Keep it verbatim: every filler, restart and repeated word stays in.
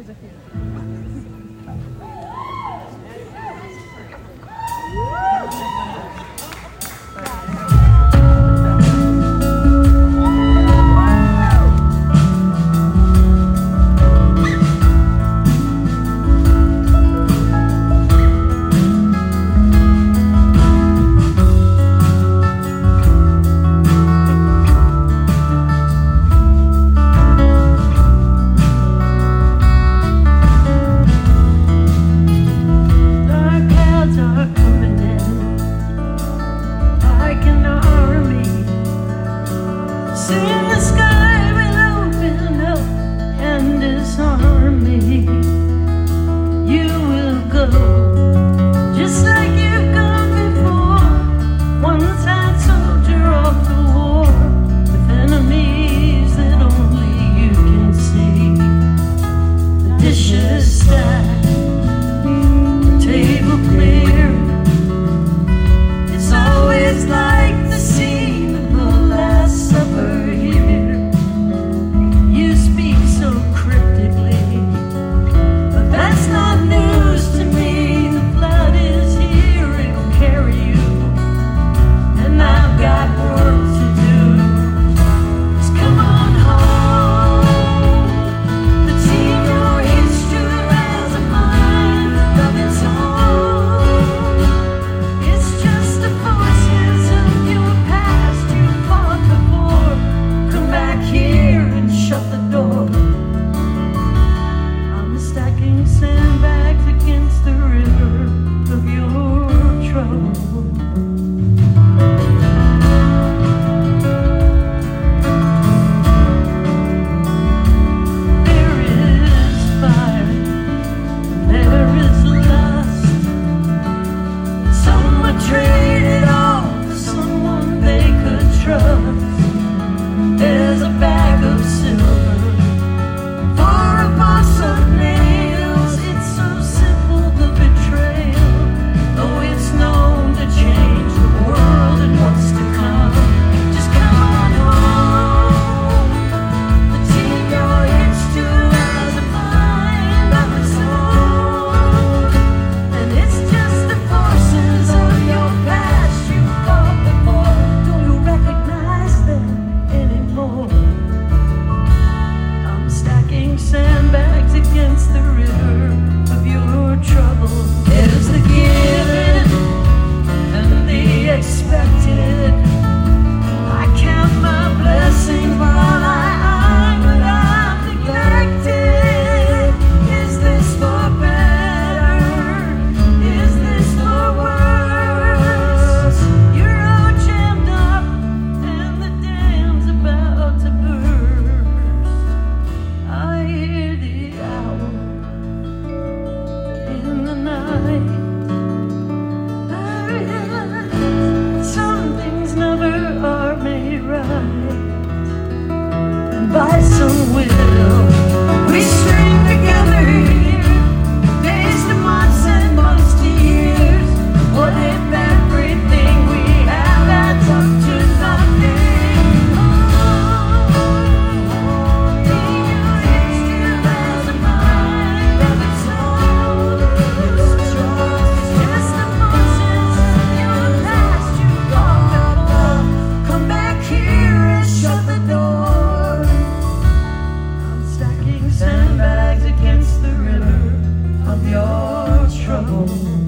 by some will. We string together here, days to months and months to years. What if everything we have adds up to nothing? Oh, it's still as a mind of its own. It's just the forces of your past you walked up. Come back here and shut the door. Stacking sandbags against the river of your trouble.